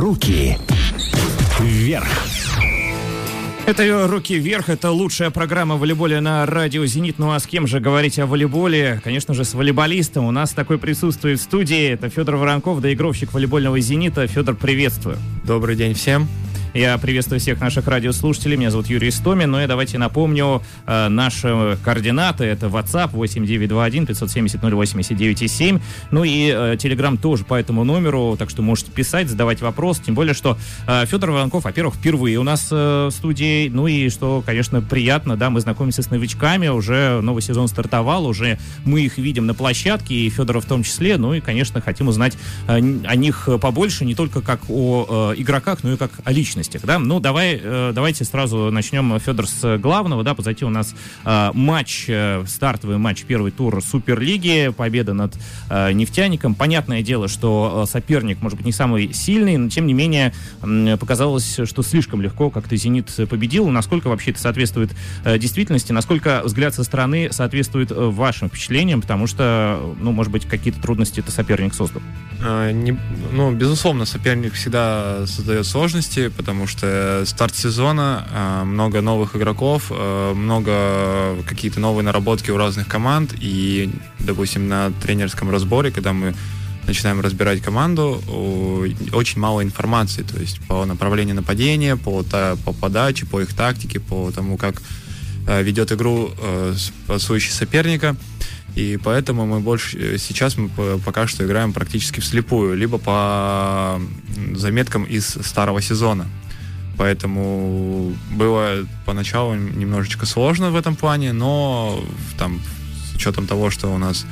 Руки вверх. Это «Руки вверх», это лучшая программа в волейболе на радио «Зенит». Ну а с кем же говорить о волейболе? Конечно же, с волейболистом. У нас такой присутствует в студии. Это Федор Воронков, доигровщик волейбольного «Зенита». Федор, приветствую. Добрый день всем. Я приветствую всех наших радиослушателей. Меня зовут Юрий Истомин. Ну и давайте напомню наши координаты. Это WhatsApp 8921-570-089,7. Ну и Telegram тоже по этому номеру. Так что можете писать, задавать вопрос. Тем более, что Федор Воронков, во-первых, впервые у нас в студии. Ну и что, конечно, приятно, да, мы знакомимся с новичками. Уже новый сезон стартовал. Уже мы их видим на площадке. И Федора в том числе. Ну и, конечно, хотим узнать о них побольше. Не только как о игроках, но и как о личности. Да? Ну, давайте сразу начнем, Федор, с главного. Да, позади у нас стартовый матч, первый тур Суперлиги, победа над «Нефтяником». Понятное дело, что соперник, может быть, не самый сильный, но, тем не менее, показалось, что слишком легко как-то «Зенит» победил. Насколько вообще это соответствует действительности? Насколько взгляд со стороны соответствует вашим впечатлениям? Потому что, ну, может быть, какие-то трудности это соперник создал. Безусловно, соперник всегда создает сложности, потому что старт сезона, много новых игроков, много какие-то новые наработки у разных команд. И, допустим, на тренерском разборе, когда мы начинаем разбирать команду, очень мало информации. То есть по направлению нападения, по подаче, по их тактике, по тому, как ведет игру пасующий соперника. И поэтому мы пока что играем практически вслепую, либо по заметкам из старого сезона. Поэтому было поначалу немножечко сложно в этом плане, но там, с учетом того, что у нас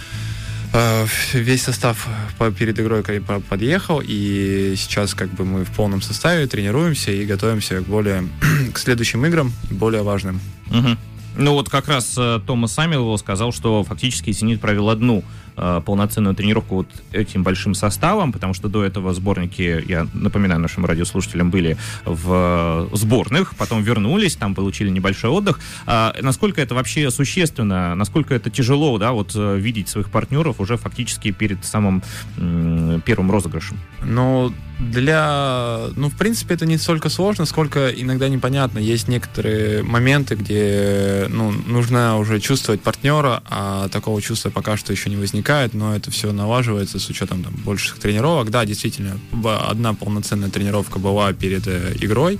весь состав перед игрой подъехал, и сейчас как бы мы в полном составе тренируемся и готовимся к следующим играм, более важным. Угу. Ну вот как раз Томас Самилов сказал, что фактически «Зенит» провел одну полноценную тренировку вот этим большим составом, потому что до этого сборники, я напоминаю нашим радиослушателям, были в сборных, потом вернулись, там получили небольшой отдых. Насколько это вообще существенно, насколько это тяжело, да, вот видеть своих партнеров уже фактически перед самым первым розыгрышем? В принципе, это не столько сложно, сколько иногда непонятно. Есть некоторые моменты, где нужно уже чувствовать партнера, а такого чувства пока что еще не возникает, но это все налаживается с учетом больших тренировок. Да, действительно, одна полноценная тренировка была перед игрой,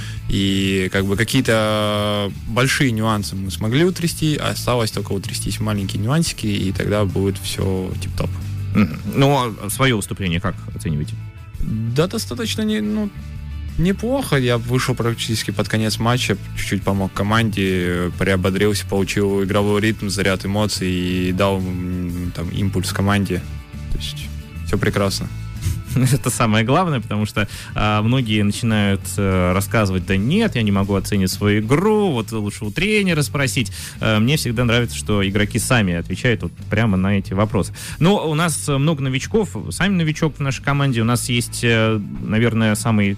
и как бы какие-то большие нюансы мы смогли утрясти, а осталось только утрястись маленькие нюансики, и тогда будет все тип-топ. Ну, а свое выступление как оцениваете? Да, достаточно неплохо. Я вышел практически под конец матча, чуть-чуть помог команде, приободрился, получил игровой ритм, заряд эмоций и дал импульс команде. То есть все прекрасно. Это самое главное, потому что многие начинают рассказывать: да нет, я не могу оценить свою игру, вот лучше у тренера спросить. Мне всегда нравится, что игроки сами отвечают вот прямо на эти вопросы. Но у нас много новичков, сами новичок в нашей команде. У нас есть, наверное, самое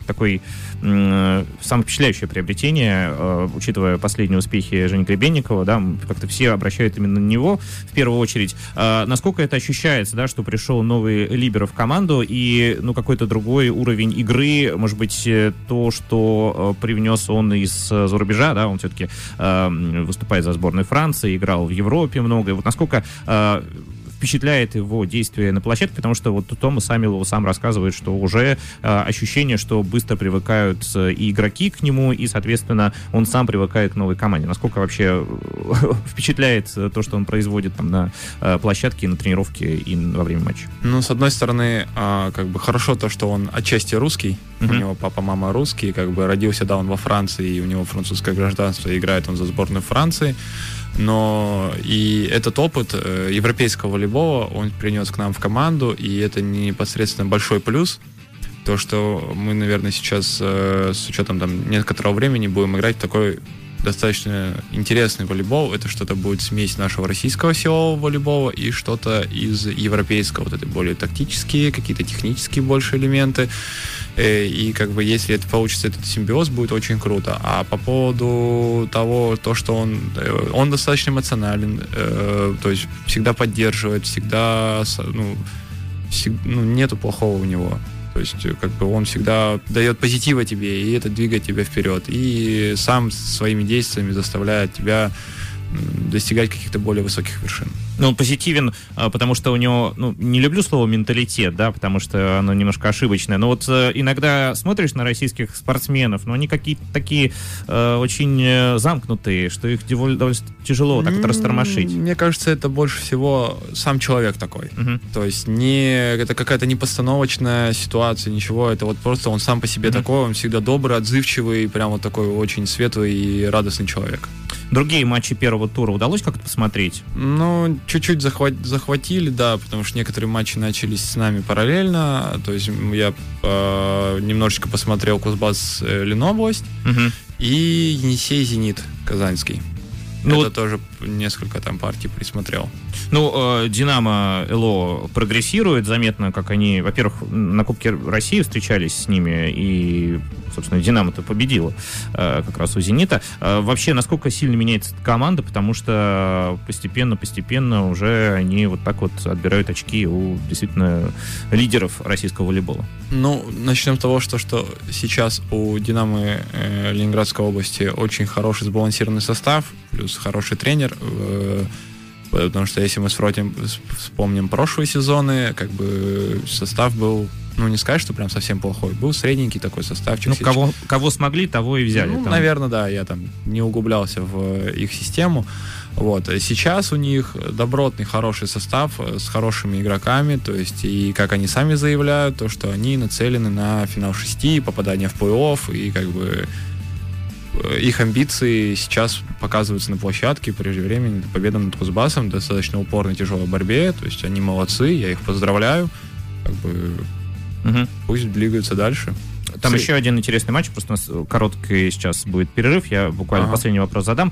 впечатляющее приобретение, учитывая последние успехи Жени Гребенникова, да, как-то все обращают именно на него в первую очередь. Насколько это ощущается, да, что пришел новый либеро в команду и какой-то другой уровень игры, может быть, то, что привнес он из-за рубежа, да, он все-таки выступает за сборную Франции, играл в Европе много, и вот насколько впечатляет его действие на площадке, потому что вот Томас Самилов сам рассказывает, что уже ощущение, что быстро привыкают и игроки к нему, и, соответственно, он сам привыкает к новой команде. Насколько вообще впечатляет то, что он производит там на площадке, на тренировке и во время матча? С одной стороны, хорошо то, что он отчасти русский, у него папа, мама русские, родился, да, он во Франции, и у него французское гражданство, и играет он за сборную Франции. Но и этот опыт европейского волейбола он принес к нам в команду, и это непосредственно большой плюс. То, что мы, наверное, сейчас с учетом некоторого времени будем играть в такой достаточно интересный волейбол. Это что-то будет смесь нашего российского силового волейбола и что-то из европейского. Вот это более тактические, какие-то технические больше элементы. И если это получится, этот симбиоз, будет очень круто. А по поводу того, что он достаточно эмоционален, то есть всегда поддерживает, всегда, нету плохого у него. То есть, как бы он всегда дает позитива тебе, и это двигает тебя вперед. И сам своими действиями заставляет тебя достигать каких-то более высоких вершин. Ну, он позитивен, потому что у него, не люблю слово менталитет, да, потому что оно немножко ошибочное, но вот иногда смотришь на российских спортсменов, но они какие-то такие очень замкнутые, что их довольно тяжело так вот растормошить. Мне кажется, это больше всего сам человек такой. То есть это какая-то не постановочная ситуация, ничего, это вот просто он сам по себе такой, он всегда добрый, отзывчивый, прям вот такой очень светлый и радостный человек. Другие матчи первого тура удалось как-то посмотреть? Ну, чуть-чуть захватили, да, потому что некоторые матчи начались с нами параллельно. То есть я немножечко посмотрел Кузбасс, Ленобласть и Енисей-Зенит Казанский. Это тоже несколько там партий присмотрел. Динамо ЛО прогрессирует заметно, как они, во-первых, на Кубке России встречались с ними, и, собственно, Динамо-то победила как раз у Зенита. Вообще, насколько сильно меняется эта команда, потому что постепенно уже они вот так вот отбирают очки у действительно лидеров российского волейбола. Начнем с того, что сейчас у Динамо Ленинградской области очень хороший сбалансированный состав, плюс хороший тренер, потому что если мы вспомним прошлые сезоны, как бы состав был, не сказать, что прям совсем плохой, был средненький такой составчик. Кого смогли, того и взяли. Наверное, да, я там не углублялся в их систему. Вот. Сейчас у них добротный, хороший состав с хорошими игроками, то есть и как они сами заявляют, то, что они нацелены на финал 6, попадание в плей-офф, и как бы их амбиции сейчас показываются на площадке преждевременной победа над Кузбассом, достаточно упорной, тяжелой борьбе, то есть они молодцы, я их поздравляю, как бы пусть двигаются дальше. Там еще один интересный матч, просто у нас короткий сейчас будет перерыв, я буквально последний вопрос задам.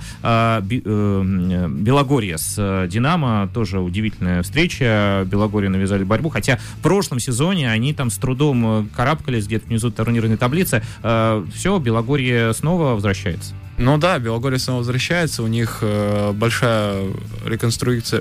Белогорье с Динамо, тоже удивительная встреча, Белогорье навязали борьбу, хотя в прошлом сезоне они там с трудом карабкались где-то внизу турнирной таблицы. Все, Белогорье снова возвращается. Белогорье снова возвращается, у них большая реконструкция,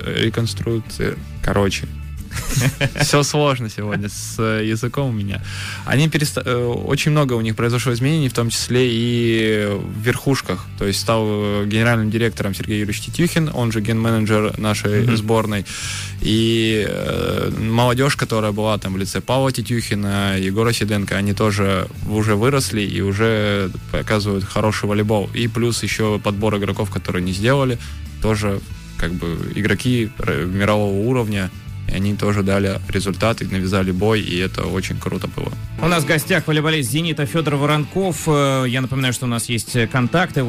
все сложно сегодня с языком у меня. Очень много у них произошло изменений, в том числе и в верхушках. То есть стал генеральным директором Сергей Юрьевич Тетюхин, он же ген-менеджер нашей сборной. И молодежь, которая была там в лице Павла Тетюхина, Егора Сиденко, они тоже уже выросли и уже показывают хороший волейбол. И плюс еще подбор игроков, которые не сделали, тоже как бы игроки мирового уровня. И они тоже дали результат и навязали бой, и это очень круто было. У нас в гостях волейболист «Зенита» Федор Воронков. Я напоминаю, что у нас есть контакты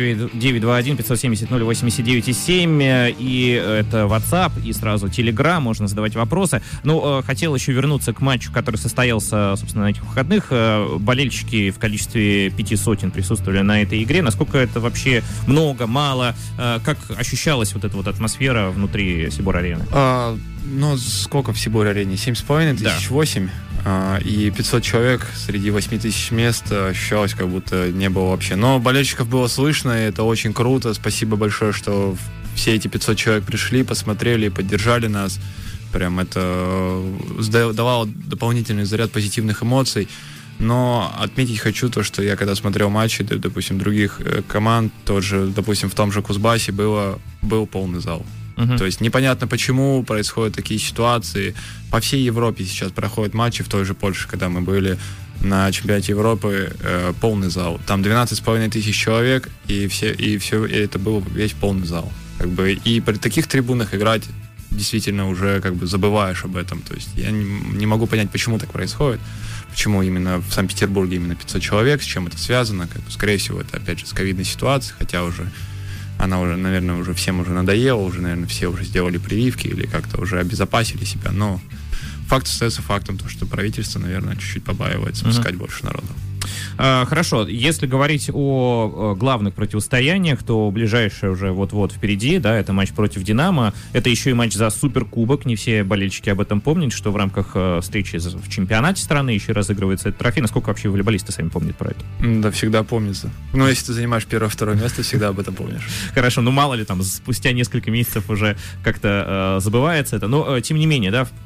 8-921-570-089,7. И это WhatsApp, и сразу Telegram, можно задавать вопросы. Хотел еще вернуться к матчу, который состоялся, собственно, на этих выходных. Болельщики в количестве 500 присутствовали на этой игре. Насколько это вообще много, мало? Как ощущалась вот эта вот атмосфера внутри Сибор-арены? Сколько в Сибор-арене? 7,5 тысяч, 8. И 500 человек среди 8 тысяч мест ощущалось, как будто не было вообще. Но болельщиков было слышно, и это очень круто. Спасибо большое, что все эти 500 человек пришли, посмотрели и поддержали нас. Прям это давало дополнительный заряд позитивных эмоций. Но отметить хочу то, что я когда смотрел матчи, допустим, других команд, допустим, в том же Кузбассе был полный зал. То есть непонятно, почему происходят такие ситуации. По всей Европе сейчас проходят матчи, в той же Польше, когда мы были на чемпионате Европы, полный зал. Там 12,5 тысяч человек, и это был весь полный зал. Как бы, и при таких трибунах играть действительно уже как бы забываешь об этом. То есть я не могу понять, почему так происходит. Почему именно в Санкт-Петербурге именно 500 человек, с чем это связано. Как бы, скорее всего, это опять же с ковидной ситуацией, хотя она уже, наверное, уже всем уже надоела, уже, наверное, все уже сделали прививки или как-то уже обезопасили себя, но факт остается фактом, то, что правительство, наверное, чуть-чуть побаивается пускать больше народу. Хорошо, если говорить о главных противостояниях, то ближайшее уже вот-вот впереди, да, это матч против «Динамо», это еще и матч за Суперкубок, не все болельщики об этом помнят, что в рамках встречи в чемпионате страны еще разыгрывается этот трофей. Насколько вообще волейболисты сами помнят про это? Да, всегда помнится. Но если ты занимаешь первое-второе место, всегда об этом помнишь. Хорошо, мало ли там, спустя несколько месяцев уже как-то забывается это, но тем не менее, да,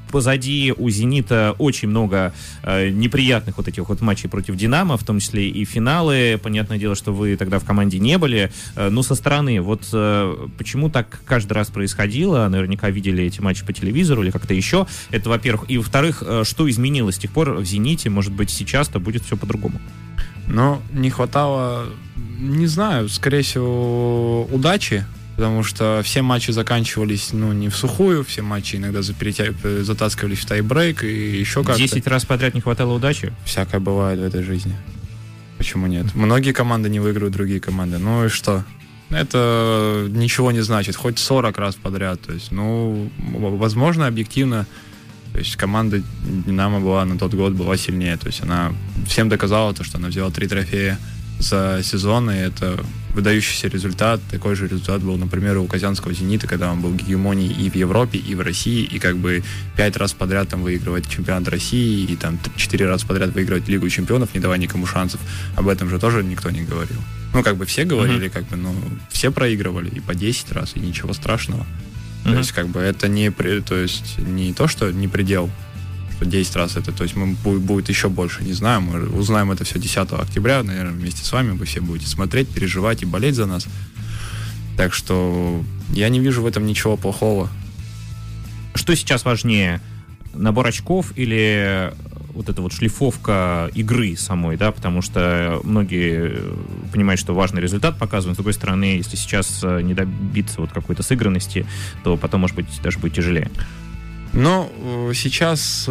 позади у «Зенита» очень много неприятных вот этих вот матчей против «Динамо», в том числе и финалы. Понятное дело, что вы тогда в команде не были. Но со стороны, вот почему так каждый раз происходило? Наверняка видели эти матчи по телевизору или как-то еще. Это, во-первых. И, во-вторых, что изменилось с тех пор в «Зените»? Может быть, сейчас-то будет все по-другому? Но не хватало, не знаю, скорее всего, удачи, потому что все матчи заканчивались, не в сухую, все матчи иногда затаскивались в тайбрейк и еще как-то. 10 раз подряд не хватало удачи? Всякое бывает в этой жизни. Почему нет? Многие команды не выигрывают другие команды. Ну и что? Это ничего не значит. Хоть 40 раз подряд. То есть, возможно, объективно, то есть команда «Динамо» была на тот год была сильнее. То есть она всем доказала, что она взяла 3 трофея за сезон, и это выдающийся результат. Такой же результат был, например, у казанского «Зенита», когда он был гегемонией и в Европе, и в России, и 5 раз подряд там выигрывать чемпионат России, и 4 раза подряд выигрывать Лигу чемпионов, не давая никому шансов. Об этом же тоже никто не говорил. Все говорили, все проигрывали и по 10 раз, и ничего страшного. То есть, это не то, что не предел, что 10 раз это, то есть будет еще больше, не знаю, мы узнаем это все 10 октября, наверное, вместе с вами, вы все будете смотреть, переживать и болеть за нас. Так что я не вижу в этом ничего плохого. Что сейчас важнее, набор очков или вот эта вот шлифовка игры самой, да, потому что многие понимают, что важный результат показывают, с другой стороны, если сейчас не добиться вот какой-то сыгранности, то потом, может быть, даже будет тяжелее. Но сейчас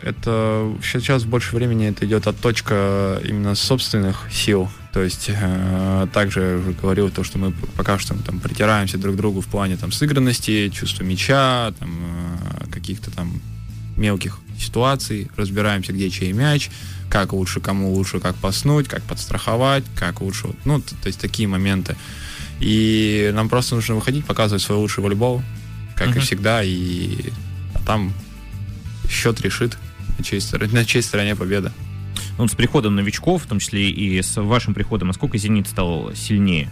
больше времени это идет отточка именно собственных сил. То есть также я уже говорил то, что мы пока что притираемся друг к другу в плане сыгранности, чувства мяча, каких-то мелких ситуаций, разбираемся, где чей мяч, как лучше, кому лучше, как паснуть, как подстраховать, как лучше, то есть такие моменты. И нам просто нужно выходить, показывать свой лучший волейбол, как и всегда, и там счет решит, на чьей стороне победа. С приходом новичков, в том числе и с вашим приходом, насколько «Зенит» стал сильнее?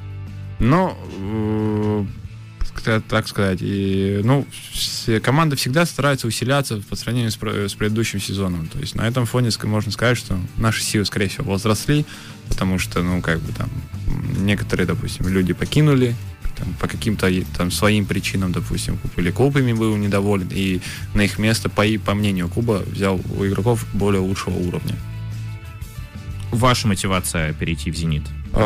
Так сказать, команда всегда старается усиляться по сравнению с предыдущим сезоном. То есть на этом фоне можно сказать, что наши силы, скорее всего, возросли, потому что, некоторые, допустим, люди покинули, по каким-то своим причинам, допустим, или клубами был недоволен, и на их место, по мнению клуба, взял у игроков более лучшего уровня. Ваша мотивация перейти в «Зенит»?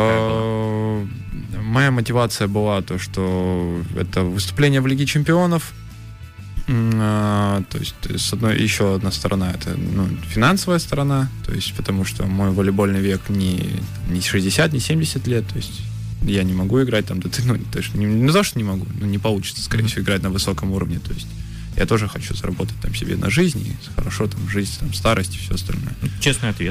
Моя мотивация была то, что это выступление в Лиге чемпионов. То есть, еще одна сторона, это финансовая сторона, то есть, потому что мой волейбольный век не 60, не 70 лет, то есть я не могу играть не то, что не могу, не получится, скорее всего, играть на высоком уровне, то есть я тоже хочу заработать себе на жизнь, и хорошо жить, старость и все остальное. Честный ответ.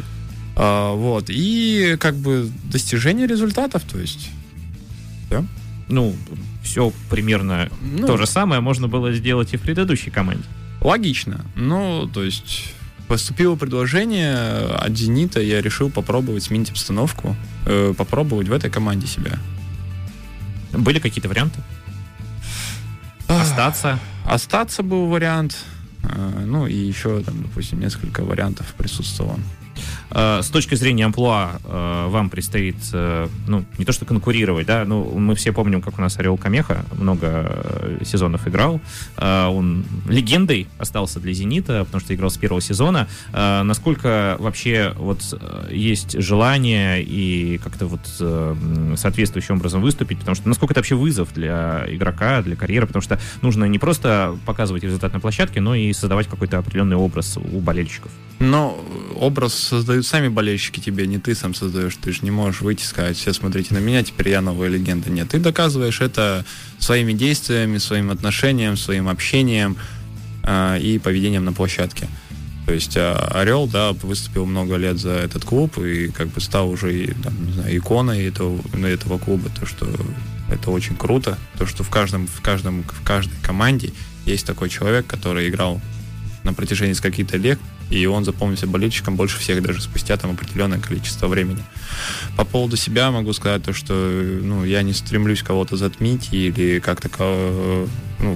И достижение результатов, то есть, да? Все примерно то же самое можно было сделать и в предыдущей команде. Логично. То есть поступило предложение от «Зенита», я решил попробовать сменить обстановку, попробовать в этой команде себя. Были какие-то варианты? Остаться? Остаться был вариант. И еще, допустим, несколько вариантов присутствовало. С точки зрения амплуа вам предстоит, не то что конкурировать, да, мы все помним, как у нас Орел Камеха много сезонов играл. Он легендой остался для «Зенита», потому что играл с первого сезона. Насколько вообще есть желание и как-то соответствующим образом выступить, потому что насколько это вообще вызов для игрока, для карьеры, потому что нужно не просто показывать результат на площадке, но и создавать какой-то определенный образ у болельщиков. Но образ создают сами болельщики тебе, не ты сам создаешь. Ты же не можешь выйти и сказать: все, смотрите на меня, теперь я новая легенда. Нет, ты доказываешь это своими действиями, своим отношением, своим общением и поведением на площадке. То есть Орел, выступил много лет за этот клуб и стал уже иконой этого клуба. То, что это очень круто. То, что в каждой команде есть такой человек, который играл на протяжении скольких-то лет, и он запомнился болельщикам больше всех, даже спустя определенное количество времени. По поводу себя могу сказать то, что я не стремлюсь кого-то затмить или как-то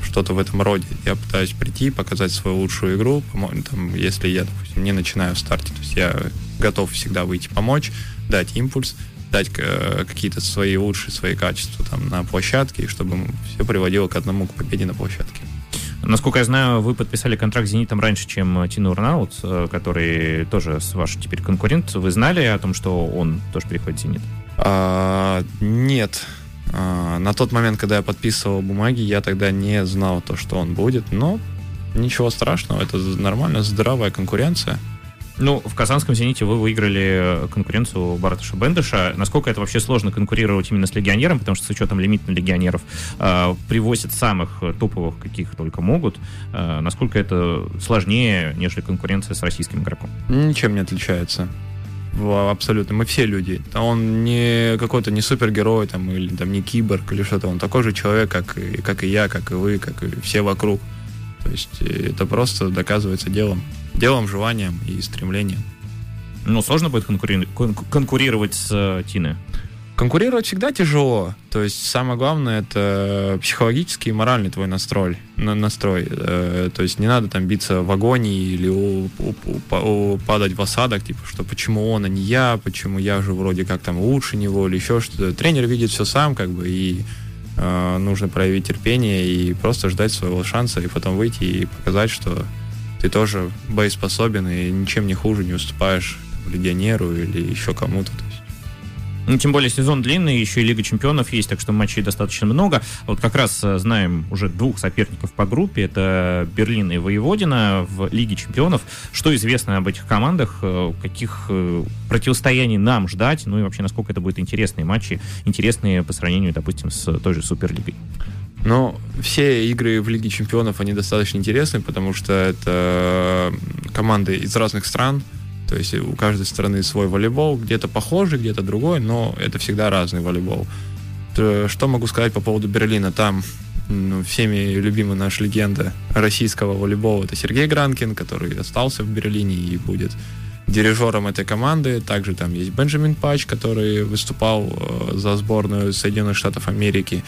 что-то в этом роде. Я пытаюсь прийти, показать свою лучшую игру, там, если я, допустим, не начинаю в старте. То есть я готов всегда выйти помочь, дать импульс, дать какие-то свои качества там на площадке, и чтобы все приводило к победе на площадке. Насколько я знаю, вы подписали контракт с «Зенитом» раньше, чем Тину Урнаут, который тоже ваш теперь конкурент. Вы знали о том, что он тоже переходит в «Зенит»? Нет. На тот момент, когда я подписывал бумаги, я тогда не знал то, что он будет, но ничего страшного, это нормально, здоровая конкуренция. Ну, в казанском «Зените» вы выиграли конкуренцию Барташа Бендыша. Насколько это вообще сложно конкурировать именно с легионером, потому что с учетом лимита на легионеров привозят самых топовых, каких только могут. Насколько это сложнее, нежели конкуренция с российским игроком? Ничем не отличается. Абсолютно. Мы все люди. Он не какой-то не супергерой там, или там, не киборг или что-то. Он такой же человек, как и я, как и вы, как и все вокруг. То есть это просто доказывается делом, желанием и стремлением. Ну, сложно будет конкурировать с Тиной? Конкурировать всегда тяжело. То есть самое главное — это психологический и моральный твой настрой. То есть не надо там биться в агонии или падать в осадок, типа, что почему он, а не я, почему я же вроде как там лучше него или еще что-то. Тренер видит все сам, как бы, и нужно проявить терпение и просто ждать своего шанса, и потом выйти и показать, что ты тоже боеспособен и ничем не хуже не уступаешь легионеру или еще кому-то. Ну, тем более сезон длинный, еще и Лига Чемпионов есть, так что матчей достаточно много. Вот как раз знаем уже двух соперников по группе, это Берлин и Воеводина в Лиге Чемпионов. Что известно об этих командах, каких противостояний нам ждать, ну и вообще насколько это будут интересные матчи, интересные по сравнению, допустим, с той же Суперлигой? Ну, все игры в Лиге Чемпионов, они достаточно интересны, потому что это команды из разных стран. То есть у каждой страны свой волейбол, где-то похожий, где-то другой, но это всегда разный волейбол. Что могу сказать по поводу Берлина? Там всеми любимая наша легенда российского волейбола — это Сергей Гранкин, который остался в Берлине и будет дирижером этой команды. Также там есть Бенджамин Пач, который выступал за сборную Соединенных Штатов Америки.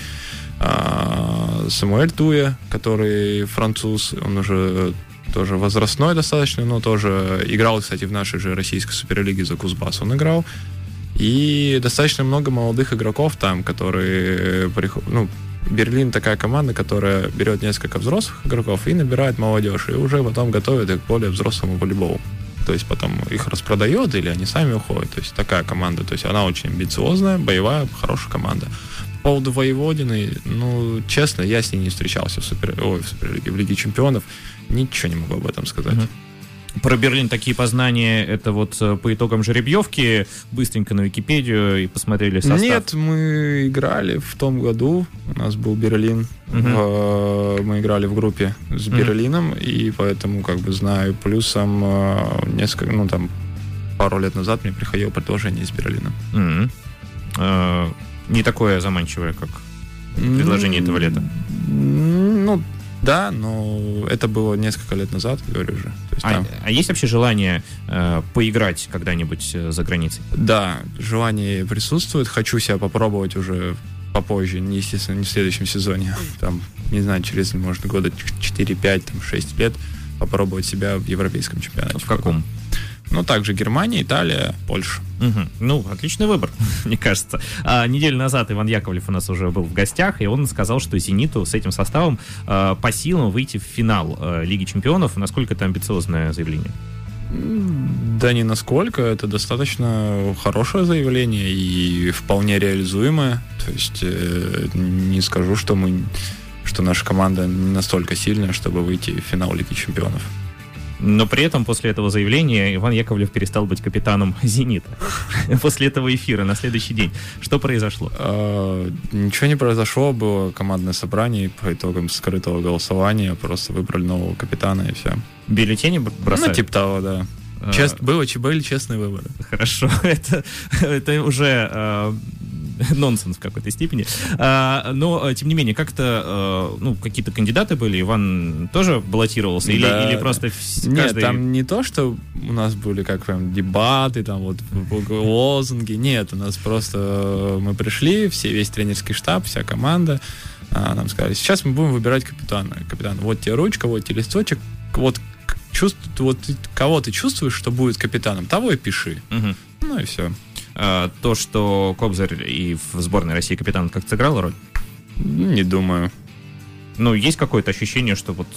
Самуэль Туя, который француз, он уже тоже возрастной достаточно, но тоже играл, кстати, в нашей же российской суперлиге за Кузбасс он играл. И достаточно много молодых игроков там, которые... Берлин такая команда, которая берет несколько взрослых игроков и набирает молодежь, и уже потом готовит их к более взрослому волейболу. То есть потом их распродает или они сами уходят. То есть такая команда. То есть она очень амбициозная, боевая, хорошая команда. По поводу Воеводины, честно, я с ней не встречался в Суперлиге, в Лиге Чемпионов. Ничего не могу об этом сказать. Про Берлин такие познания, это вот по итогам жеребьевки, быстренько на Википедию и посмотрели состав? Нет, мы играли в том году, у нас был Берлин, мы играли в группе с Берлином, и поэтому знаю. Плюсом пару лет назад мне приходило предложение из Берлина. Не такое заманчивое, как предложение этого лета? Да, но это было несколько лет назад, говорю же. То есть а есть вообще желание поиграть когда-нибудь за границей? Да, желание присутствует. Хочу себя попробовать уже попозже, естественно, не в следующем сезоне. Там, не знаю, через, может, года 4-5, 6 лет попробовать себя в европейском чемпионате. В каком? Также Германия, Италия, Польша. Отличный выбор, мне кажется. Неделю назад Иван Яковлев у нас уже был в гостях, и он сказал, что «Зениту» с этим составом по силам выйти в финал Лиги Чемпионов. Насколько это амбициозное заявление? Да не насколько. Это достаточно хорошее заявление и вполне реализуемое. То есть не скажу, что наша команда не настолько сильная, чтобы выйти в финал Лиги Чемпионов. Но при этом после этого заявления Иван Яковлев перестал быть капитаном «Зенита». После этого эфира на следующий день. Что произошло? Ничего не произошло. Было командное собрание. По итогам скрытого голосования просто выбрали нового капитана, и все. Бюллетени бросали? Типа того, да. Были честные выборы. Хорошо. Это уже... нонсенс в какой-то степени. Но, тем не менее, как-то, какие-то кандидаты были, Иван тоже баллотировался? Да. Или просто Нет, там не то, что у нас были дебаты, лозунги. Нет, у нас просто мы пришли, весь тренерский штаб, вся команда, нам сказали, сейчас мы будем выбирать капитана. Капитан, вот тебе ручка, вот тебе листочек, вот кого ты чувствуешь, что будет капитаном, того и пиши. Угу. Ну и все. То, что Кобзарь и в сборной России капитан как-то сыграл роль? Не думаю. Ну, есть какое-то ощущение, что вот...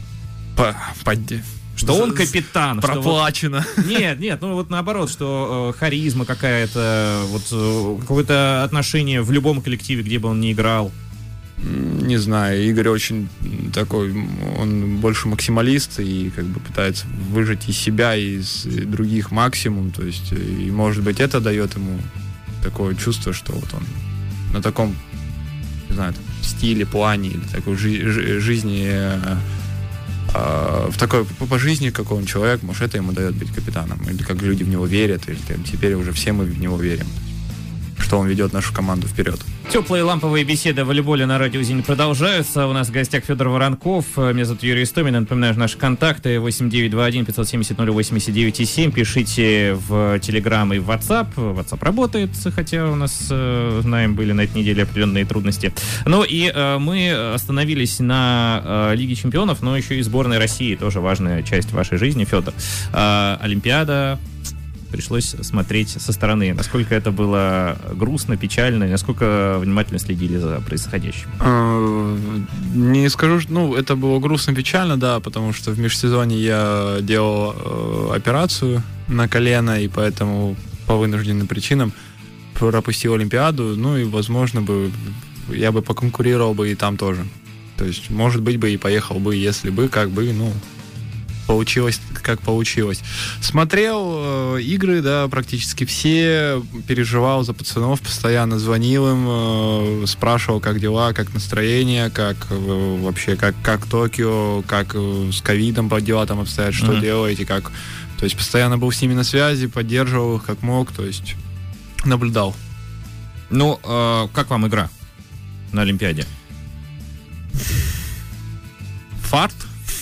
Что он капитан. Проплачено. Что вот... Нет, ну вот наоборот, что харизма какая-то, вот какое-то отношение в любом коллективе, где бы он ни играл. Не знаю, Игорь очень такой, он больше максималист и как бы пытается выжать из себя и из других максимум, то есть, и может быть это дает ему такое чувство, что вот он на таком, не знаю, стиле, плане или такой жизни, в такой по жизни, какой он человек, может, это ему дает быть капитаном, или как люди в него верят, или теперь уже все мы в него верим, что он ведет нашу команду вперед. Теплые ламповые беседы о волейболе на радио «Зенит» продолжаются. У нас в гостях Федор Воронков. Меня зовут Юрий Истомин. Напоминаю, наши контакты 8921-570-08-7. Пишите в Telegram и в WhatsApp. WhatsApp работает, хотя у нас, знаем, были на этой неделе определенные трудности. Ну и мы остановились на Лиге чемпионов, но еще и сборной России. Тоже важная часть вашей жизни, Федор. Олимпиада... Пришлось смотреть со стороны. Насколько это было грустно, печально, и насколько внимательно следили за происходящим? Не скажу, это было грустно, печально, да, потому что в межсезонье я делал операцию на колено, и поэтому по вынужденным причинам пропустил Олимпиаду, и, возможно, я бы поконкурировал бы и там тоже. То есть, может быть, бы и поехал бы, если бы, получилось, как получилось. Смотрел игры, да, практически все, переживал за пацанов, постоянно звонил им, спрашивал, как дела, как настроение, как вообще, как Токио, как с ковидом дела там обстоят, что делаете, как... То есть постоянно был с ними на связи, поддерживал их как мог, то есть наблюдал. Ну, как вам игра на Олимпиаде? Фарт.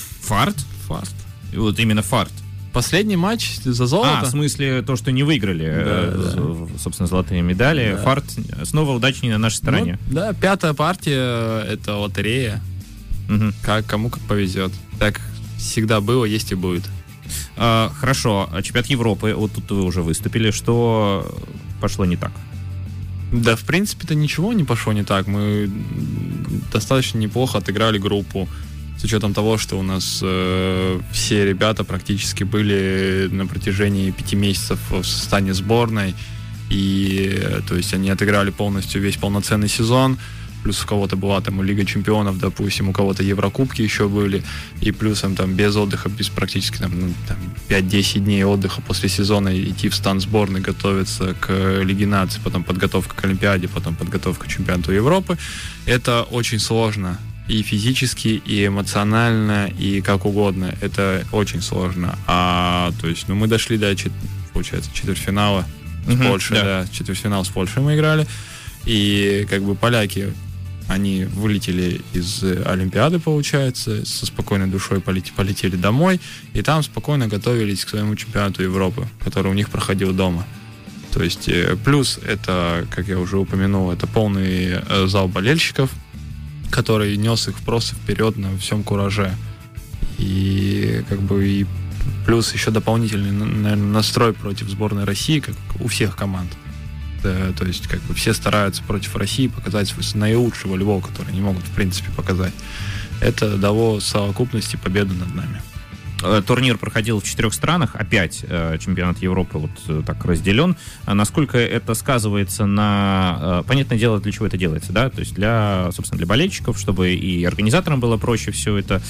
Вот именно фарт. Последний матч за золото? В смысле то, что не выиграли, собственно, золотые медали. Да. Фарт снова удачнее на нашей стороне. Да, 5-я партия — это лотерея. Угу. Кому как повезет. Так всегда было, есть и будет. Хорошо. Чемпионат Европы, вот тут вы уже выступили. Что пошло не так? Да, в принципе-то ничего не пошло не так. Мы достаточно неплохо отыграли группу. С учетом того, что у нас все ребята практически были на протяжении 5 месяцев в составе сборной, и то есть они отыграли полностью весь полноценный сезон, плюс у кого-то была там Лига чемпионов, допустим, у кого-то Еврокубки еще были, и плюсом там без отдыха, без практически там 5-10 дней отдыха после сезона идти в стан сборной, готовиться к Лиге наций, потом подготовка к Олимпиаде, потом подготовка к чемпионату Европы. Это очень сложно. И физически, и эмоционально, и как угодно. Это очень сложно. То есть, мы дошли до, получается, четвертьфинала с Польшей. Да, четвертьфинал с Польшей мы играли. И как бы поляки, они вылетели из Олимпиады, получается, со спокойной душой полетели домой, и там спокойно готовились к своему чемпионату Европы, который у них проходил дома. То есть, плюс это, как я уже упомянул, это полный зал болельщиков, который нес их просто вперед на всем кураже. И как бы и плюс еще дополнительный, наверное, настрой против сборной России, как у всех команд. Да, то есть как бы все стараются против России показать свой наилучший волейбол, который не могут в принципе показать. Это дало совокупности победу над нами. Турнир проходил в 4 странах, опять чемпионат Европы вот так разделен. Насколько это сказывается на... Понятное дело, для чего это делается, да? То есть собственно, для болельщиков, чтобы и организаторам было проще все это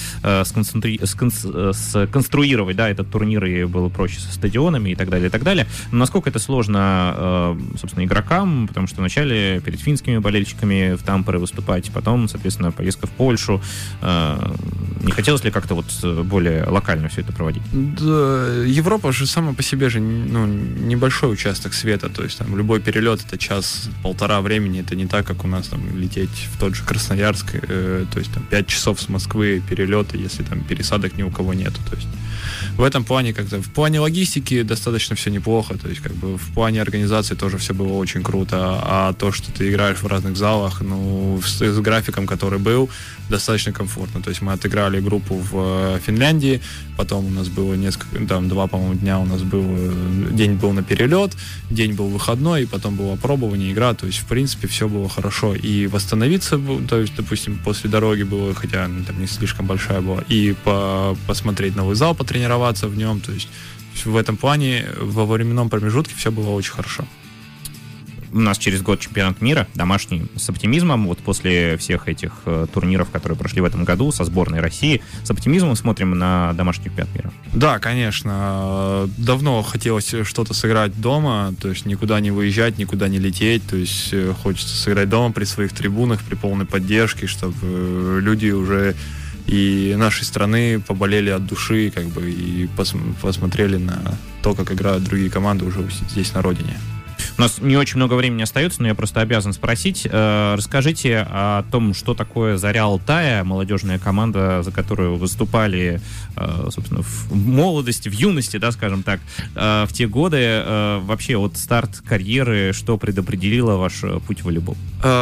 сконструировать, да, этот турнир, и было проще со стадионами и так далее, и так далее. Но насколько это сложно, собственно, игрокам, потому что вначале перед финскими болельщиками в Тампере выступать, потом, соответственно, поездка в Польшу. Не хотелось ли как-то вот более локально реально все это проводить? Да, Европа же сама по себе же небольшой участок света, то есть там любой перелет это час-полтора времени, это не так, как у нас там лететь в тот же Красноярск, то есть там 5 часов с Москвы перелеты, если там пересадок ни у кого нету, то есть в этом плане как-то, в плане логистики достаточно все неплохо, то есть как бы в плане организации тоже все было очень круто, а то, что ты играешь в разных залах, с графиком, который был, достаточно комфортно, то есть мы отыграли группу в Финляндии, потом у нас было там 2, по-моему, дня у нас день был на перелет, день был выходной, и потом было опробование, игра, то есть в принципе все было хорошо, и восстановиться, то есть, допустим, после дороги было, хотя там не слишком большая была, и посмотреть новый зал, потренироваться в нем, то есть в этом плане во временном промежутке все было очень хорошо. У нас через год чемпионат мира, домашний, с оптимизмом. Вот после всех этих турниров, которые прошли в этом году со сборной России, с оптимизмом смотрим на домашний чемпионат мира. Да, конечно. Давно хотелось что-то сыграть дома, то есть никуда не выезжать, никуда не лететь. То есть хочется сыграть дома при своих трибунах, при полной поддержке, чтобы люди уже и нашей страны поболели от души, как бы, и посмотрели на то, как играют другие команды уже здесь на родине. У нас не очень много времени остается, но я просто обязан спросить. Расскажите о том, что такое «Заря Алтая», молодежная команда, за которую выступали, собственно, в молодости, в юности, да, скажем так, в те годы. Вообще, вот старт карьеры, что предопределило ваш путь в волейбол?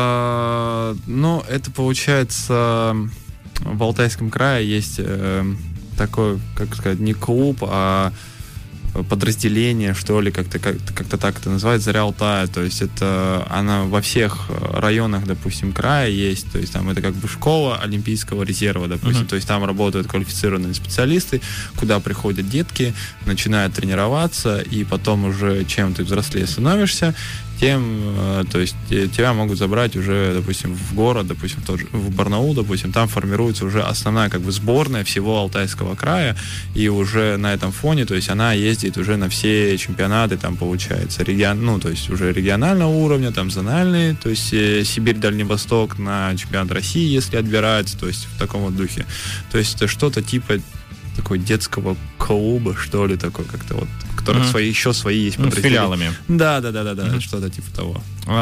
Это получается, в Алтайском крае есть такой, как сказать, не клуб, а подразделение, что ли, как-то так это называют, «Заря Алтая», то есть это она во всех районах, допустим, края есть, то есть там это как бы школа Олимпийского резерва, допустим, то есть там работают квалифицированные специалисты, куда приходят детки, начинают тренироваться, и потом уже, чем ты взрослее становишься, тем, то есть тебя могут забрать уже, допустим, в город, допустим, в Барнаул, допустим, там формируется уже основная как бы сборная всего Алтайского края, и уже на этом фоне, то есть она ездит уже на все чемпионаты, там получается, то есть уже регионального уровня, там зональные, то есть Сибирь, Дальний Восток на чемпионат России, если отбирается, то есть в таком вот духе. То есть это что-то типа такой детского клуба, что ли, такой как-то вот, у которых свои есть подразделения. С филиалами. Да, что-то типа того.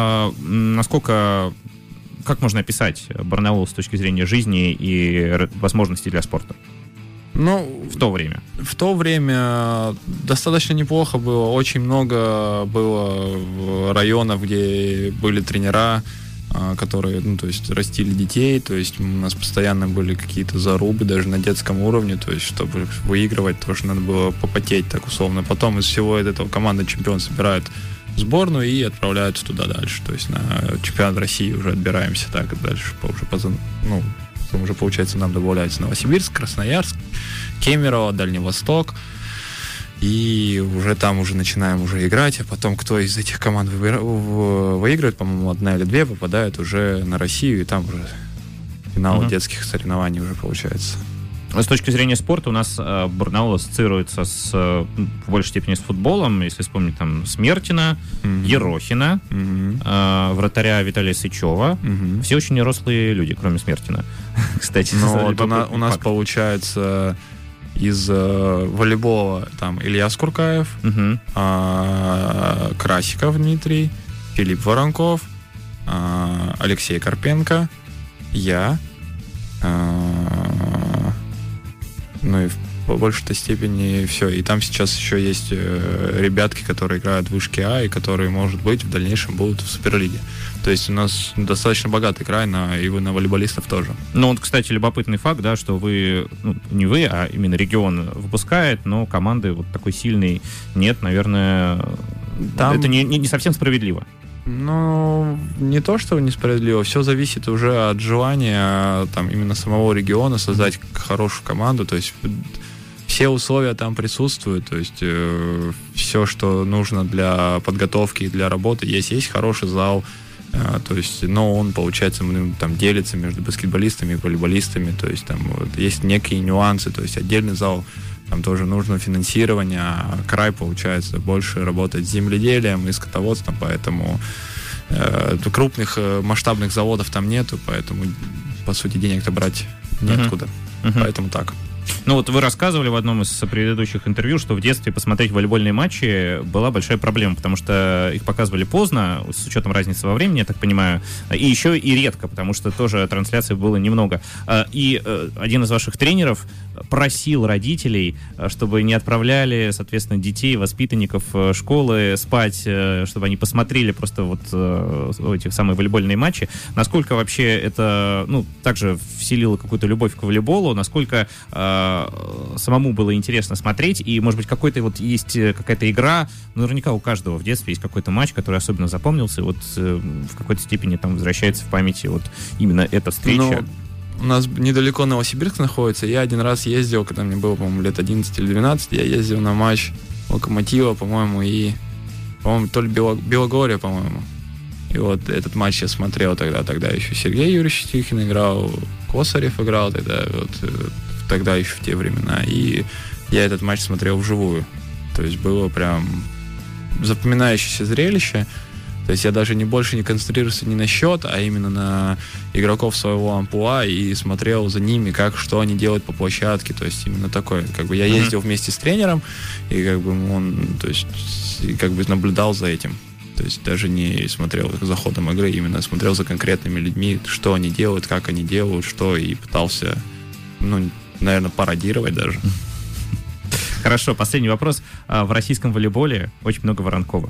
Как можно описать Барнаул с точки зрения жизни и возможностей для спорта? В то время. В то время достаточно неплохо было, очень много было районов, где были тренера, которые, то есть, растили детей, то есть у нас постоянно были какие-то зарубы даже на детском уровне, то есть чтобы выигрывать, тоже надо было попотеть так условно. Потом из всего этого команда чемпион собирает сборную и отправляются туда дальше, то есть на чемпионат России уже отбираемся так и дальше, потом уже, получается, нам добавляется Новосибирск, Красноярск, Кемерово, Дальний Восток. И уже там уже начинаем уже играть, а потом кто из этих команд выигрывает, по-моему, 1 или 2 попадают уже на Россию, и там уже финал детских соревнований уже получается. С точки зрения спорта у нас Барнаул ассоциируется в большей степени с футболом, если вспомнить там Смертина, Ерохина, вратаря Виталия Сычева. Все очень рослые люди, кроме Смертина. Кстати, у нас получается из волейбола там Илья Скуркаев, Красиков Дмитрий, Филипп Воронков, Алексей Карпенко, я, и в большей степени все. И там сейчас еще есть ребятки, которые играют в вышке А и которые, может быть, в дальнейшем будут в Суперлиге. То есть у нас достаточно богатый край и на волейболистов тоже. Кстати, любопытный факт, да, что вы, не вы, а именно регион выпускает, но команды вот такой сильной нет, наверное, это не совсем справедливо. Не то, что несправедливо, все зависит уже от желания там именно самого региона создать хорошую команду, то есть все условия там присутствуют, то есть все, что нужно для подготовки и для работы, есть хороший зал, то есть, но он, получается, там делится между баскетболистами и волейболистами, то есть там есть некие нюансы, то есть отдельный зал, там тоже нужно финансирование, а край, получается, больше работает с земледелием и скотоводством, поэтому крупных масштабных заводов там нету, поэтому, по сути, денег-то брать неоткуда. Поэтому так. Ну вот вы рассказывали в одном из предыдущих интервью, что в детстве посмотреть волейбольные матчи была большая проблема, потому что их показывали поздно, с учетом разницы во времени, я так понимаю, и еще и редко, потому что тоже трансляций было немного. И один из ваших тренеров просил родителей, чтобы не отправляли, соответственно, детей, воспитанников школы спать, чтобы они посмотрели просто вот эти самые волейбольные матчи. Насколько вообще это, ну, также вселило какую-то любовь к волейболу, насколько самому было интересно смотреть, и, может быть, какой-то вот есть какая-то игра, наверняка у каждого в детстве есть какой-то матч, который особенно запомнился, вот в какой-то степени там возвращается в памяти вот именно эта встреча. У нас недалеко Новосибирск находится. Я один раз ездил, когда мне было, по-моему, лет 11 или 12, я ездил на матч Локомотива, по-моему, и, по-моему, то ли Белогорье, по-моему. И вот этот матч я смотрел тогда еще Сергей Юрьевич Тихин играл, Косарев играл тогда еще в те времена. И я этот матч смотрел вживую. То есть было прям запоминающееся зрелище. То есть я даже больше не концентрировался ни на счет, а именно на игроков своего амплуа и смотрел за ними, что они делают по площадке. То есть именно такое. Как бы я ездил вместе с тренером, и как бы он, то есть, и как бы наблюдал за этим. То есть даже не смотрел за ходом игры, именно смотрел за конкретными людьми, что они делают, как они делают, что, и пытался, ну, наверное, пародировать даже. Хорошо, последний вопрос. В российском волейболе очень много Воронковых.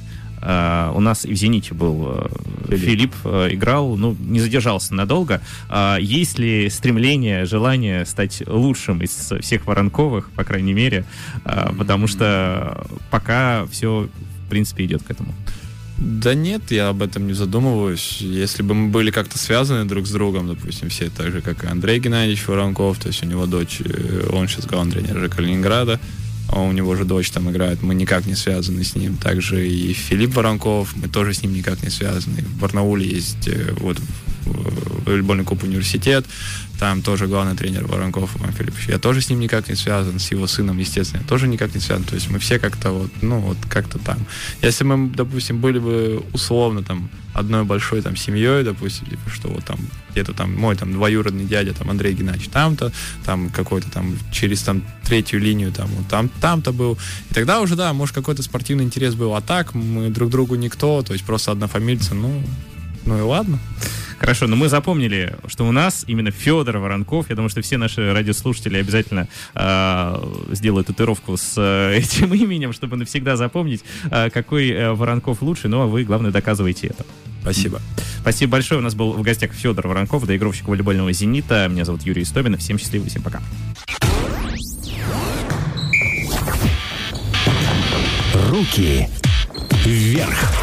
У нас и в «Зените» был Филипп, играл, ну, не задержался надолго. Есть ли стремление, желание стать лучшим из всех Воронковых, по крайней мере? Потому что пока все, в принципе, идет к этому. Да нет, я об этом не задумываюсь. Если бы мы были как-то связаны друг с другом, допустим, все так же, как и Андрей Геннадьевич Воронков, то есть у него дочь, он сейчас главный тренер Калининграда, а у него же дочь там играет, мы никак не связаны с ним. Также и Филипп Воронков, мы тоже с ним никак не связаны. В Барнауле есть вот волейбольный клуб «Университет», там тоже главный тренер Воронков Иван Филиппович. Я тоже с ним никак не связан, с его сыном, естественно, я тоже никак не связан. То есть мы все как-то вот, ну, вот как-то там. Если мы, допустим, были бы условно там одной большой там семьей, допустим, типа, что вот там где-то там мой там двоюродный дядя, там Андрей Геннадьевич там-то, там какой-то там через там третью линию там вот там-то был. И тогда уже, да, может, какой-то спортивный интерес был. А так мы друг другу никто, то есть просто однофамильцы, ну и ладно. Хорошо, но мы запомнили, что у нас именно Федор Воронков. Я думаю, что все наши радиослушатели обязательно сделают татуировку с этим именем, чтобы навсегда запомнить, какой Воронков лучший. Ну, а вы, главное, доказываете это. Спасибо. Спасибо большое. У нас был в гостях Федор Воронков, доигровщик волейбольного «Зенита». Меня зовут Юрий Истомин. Всем счастливо, всем пока. Руки вверх.